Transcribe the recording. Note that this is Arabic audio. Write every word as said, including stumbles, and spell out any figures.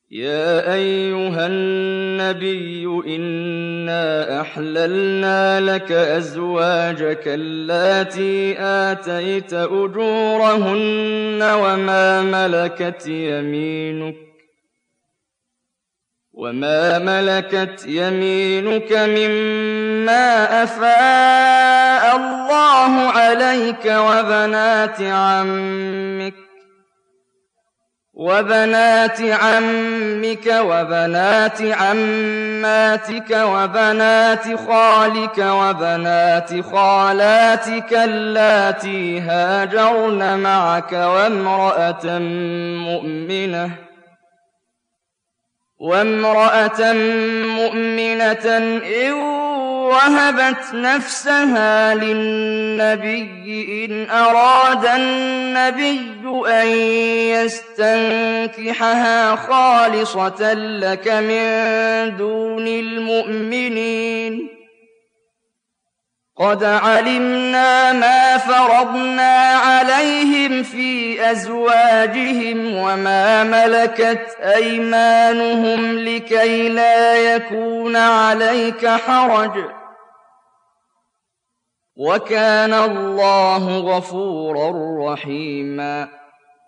يَا أَيُّهَا النَّبِيُّ إِنَّا أَحْلَلْنَا لَكَ أَزْوَاجَكَ اللَّاتِي آتَيْتَ أُجُورَهُنَّ وَمَا مَلَكَتْ يَمِينُكَ وَمَا مَلَكَتْ يَمِينُكَ مِمَّا أَفَاءَ اللَّهُ عَلَيْكَ وَبَنَاتِ عَمِّكَ وبنات عمك وبنات عماتك وبنات خالك وبنات خالاتك اللاتي هاجرن معك وامرأة مؤمنة وامرأة مؤمنة إن وهبت نفسها للنبي إن أراد النبي أن يستنكحها خالصة لك من دون المؤمنين قد علمنا ما فرضنا عليهم في أزواجهم وما ملكت أيمانهم لكي لا يكون عليك حرج وكان الله غفورا رحيما